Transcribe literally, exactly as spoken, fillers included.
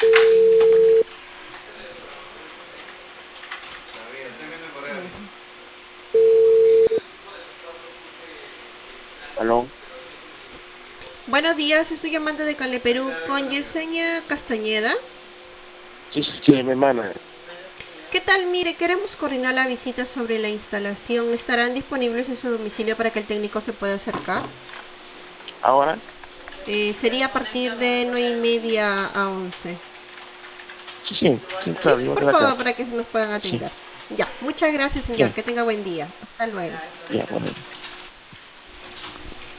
¿Aló? Buenos días, estoy llamando de Cale Perú con Yesenia Castañeda. Sí, sí, sí, mi hermana. ¿Qué tal? Mire, queremos coordinar la visita sobre la instalación. ¿Estarán disponibles en su domicilio para que el técnico se pueda acercar? ¿Ahora? Eh, sería a partir de nueve y media a once. Sí, sí, sí, Sí, claro, yo por voy a la favor, casa. para que se nos puedan Sí, atender. Ya, muchas gracias, señor. ya, Que tenga buen día. Hasta luego. ya, bueno.